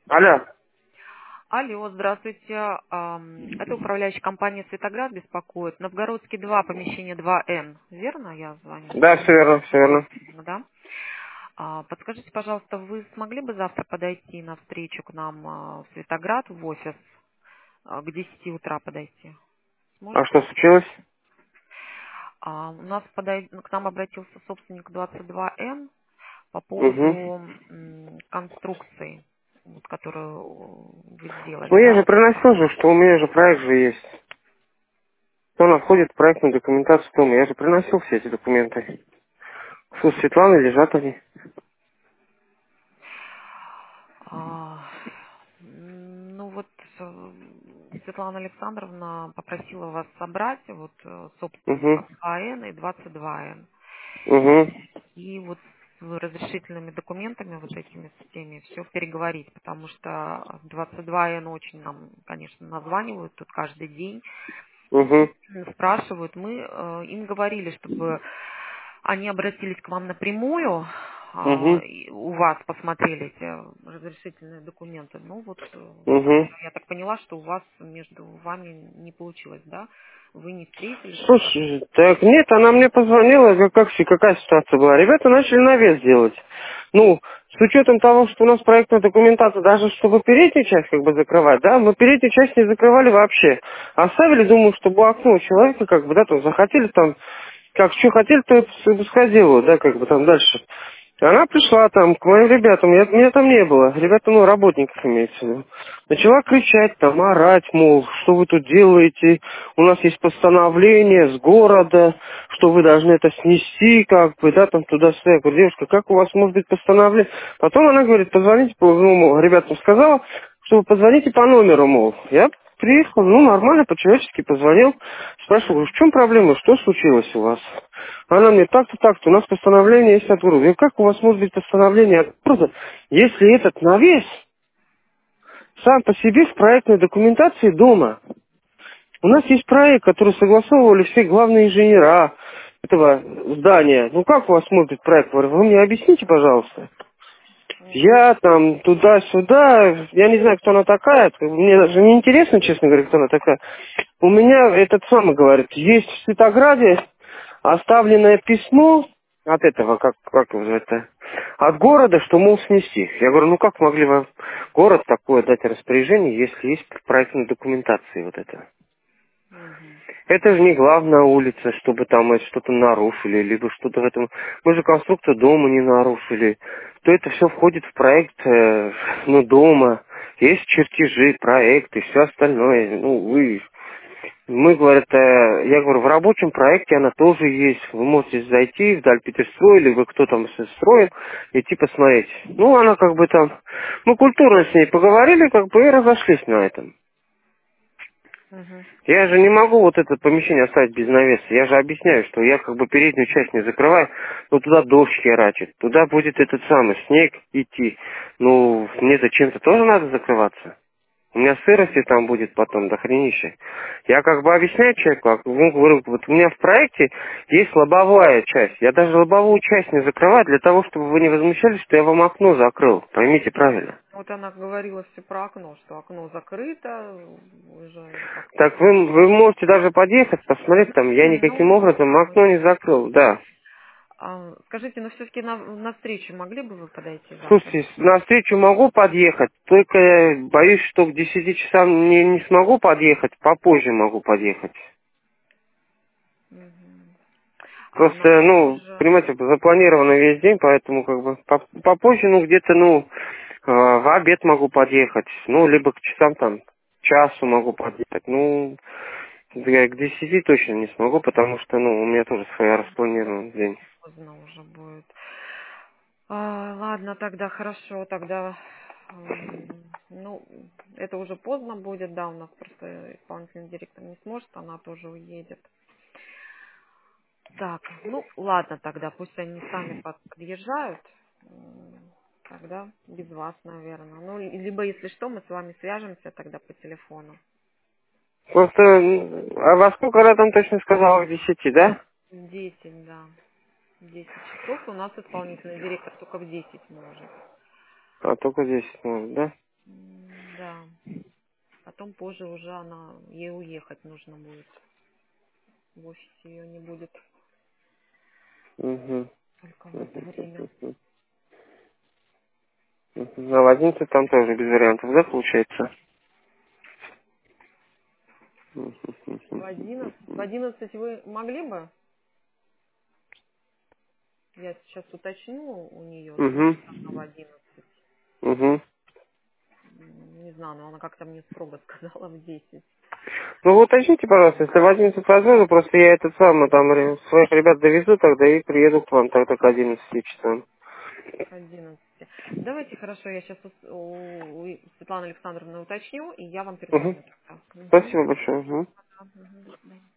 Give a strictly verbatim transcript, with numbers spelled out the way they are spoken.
Алло. Алло, здравствуйте. Ам, Это управляющая компания «Светоград» беспокоит. Новгородский два, помещение два Н. Верно я звоню? Да, все верно, все верно. Да. А, Подскажите, пожалуйста, вы смогли бы завтра подойти на встречу к нам а, в Светоград, в офис, а, к десяти утра подойти? А что Сможете? случилось? А, У нас подой- к нам обратился собственник двадцать два Н по Угу. поводу м, конструкции, вот, которую вы сделали, Ну я да? же приносил же, что у меня же проект же есть. Что она входит в проектную документацию дома. Я же приносил все эти документы. У Светланы лежат они. А, м, Ну вот э, Светлана Александровна попросила вас собрать вот э, Угу. собственников А Н и двадцать два Н. Угу. И вот с разрешительными документами вот этими с теми все переговорить, потому что двадцать два Н очень нам, конечно, названивают тут каждый день, Угу. спрашивают. Мы э, им говорили, чтобы они обратились к вам напрямую, а, Угу. и у вас посмотрели эти разрешительные документы. Ну вот, э, Угу. я так поняла, что у вас между вами не получилось, да? Вы не встретились. Слушай, так нет, она мне позвонила, как, как си- какая ситуация была. Ребята начали навес делать. Ну, с учетом того, что у нас проектная документация, даже чтобы переднюю часть как бы закрывать, да, мы переднюю часть не закрывали вообще. Оставили, думаю, чтобы окно у человека, как бы, да, там захотели там, как что хотели, то и пускай делают, да, как бы там дальше. Она пришла там к моим ребятам, я, меня там не было, ребята, ну, работников имеется в виду. Начала кричать там, орать, мол, что вы тут делаете, у нас есть постановление с города, что вы должны это снести, как бы, да, там туда-сюда. Я говорю, девушка, как у вас может быть постановление? Потом она говорит, позвоните, по, ну, мол, ребятам сказала, что вы позвоните по номеру, мол. Я приехал, ну, нормально, по-человечески позвонил, спрашиваю, в чем проблема, что случилось у вас? Она мне, так-то, так-то, у нас постановление есть от города. Я говорю, как у вас может быть постановление от города, если этот навес сам по себе в проектной документации дома? У нас есть проект, который согласовывали все главные инженера этого здания. Ну как у вас может быть проект? Говорю, вы мне объясните, пожалуйста. Мгм. Я там туда-сюда, я не знаю, кто она такая, мне даже не интересно, честно говоря, кто она такая. У меня этот самый говорит, есть в Светограде оставленное письмо от этого, как, как его это, от города, что, мол, снести. Я говорю, ну как могли вам город такое дать распоряжение, если есть в проектной документации вот это? Мгм. Это же не главная улица, чтобы там э, что-то нарушили, либо что-то в этом... Мы же конструкцию дома не нарушили. То это все входит в проект, э, ну, дома. Есть чертежи, проекты, все остальное. Ну, вы... Мы, говорят, э, я говорю, в рабочем проекте она тоже есть. Вы можете зайти в Дальпетерстрой, или вы кто там строит, идти посмотреть. Ну, она как бы там... Мы культурно с ней поговорили, как бы, и разошлись на этом. Мгм. Я же не могу вот это помещение оставить без навеса. Я же объясняю, что я как бы переднюю часть не закрываю, но туда дождь херачит. Туда будет этот самый снег идти. Ну, мне зачем-то тоже надо закрываться. У меня сырости там будет потом, до хренища. Я как бы объясняю человеку, как, ну, говорю, вот у меня в проекте есть лобовая часть. Я даже лобовую часть не закрываю для того, чтобы вы не возмущались, что я вам окно закрыл. Поймите правильно. Вот она говорила все про окно, что окно закрыто, уже как-то. Так вы, вы можете даже подъехать, посмотреть там, я никаким Ну, образом окно не закрыл, да. а, скажите, ну все-таки на, на встречу могли бы вы подойти завтра? Слушайте, на встречу могу подъехать, только я боюсь, что к десяти часам не, не смогу подъехать, попозже могу подъехать. Мгм. А на Просто, ну, позже. понимаете, запланировано весь день, поэтому как бы поп- попозже, ну, где-то, ну, э, в обед могу подъехать, ну, либо к часам там, часу могу подъехать, ну, я к десяти точно не смогу, потому что, ну, у меня тоже своя распланированный день. Поздно уже будет. А, ладно, тогда хорошо, тогда, м, ну, это уже поздно будет, да, у нас просто исполнительный директор не сможет, она тоже уедет. Так, ну, ладно тогда, пусть они сами под- подъезжают, м, тогда без вас, наверное. Ну, и- либо, если что, мы с вами свяжемся тогда по телефону. Просто, м, а во сколько раз там точно сказала, к десяти, да? В десять, да, в десять часов у нас исполнительный директор только в десять может. А только десять, ну, да? Потом позже уже она, ей уехать нужно будет. В офисе ее не будет Угу. только в это время. Угу. А в одиннадцать там тоже без вариантов, да, получается? В одиннадцать, в одиннадцать вы могли бы? Я сейчас уточню у нее, сможет Угу. она в одиннадцать. Угу. М, Не знаю, но она как-то мне строго сказала в десять. Ну вы уточните, пожалуйста, если в одиннадцать возможно, просто я этот самый там ре- своих ребят довезу тогда и приеду к вам тогда к одиннадцати часам. К одиннадцати. Давайте, хорошо, я сейчас у, у- у Светланы Александровны уточню, и я вам Угу. перезвоню тогда. Мгм. Спасибо большое. Мгм. Ага, мгм, до свидания.